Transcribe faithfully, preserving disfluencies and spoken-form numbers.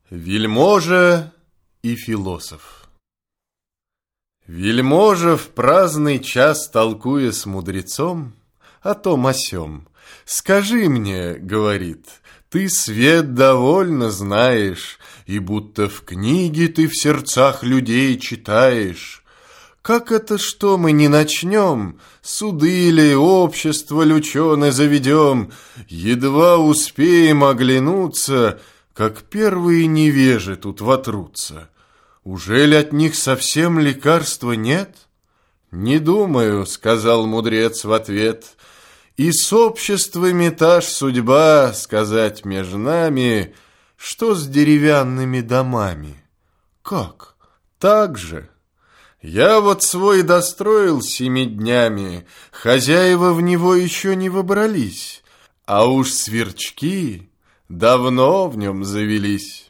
Вельможа и философ. Вельможа в праздный час, толкуя с мудрецом о том о сём: «Скажи мне, — говорит, — ты свет довольно знаешь, и будто в книге ты в сердцах людей читаешь. Как это, что мы не начнем, суды ли, общество ли ученое заведем, едва успеем оглянуться, как первые невежи тут вотрутся? Ужели от них совсем лекарства нет?» «Не думаю, — сказал мудрец в ответ, — и с обществами та ж судьба, сказать между нами, что с деревянными домами». «Как? Так же. Я вот свой достроил семи днями, хозяева в него еще не выбрались, а уж сверчки давно в нем завелись».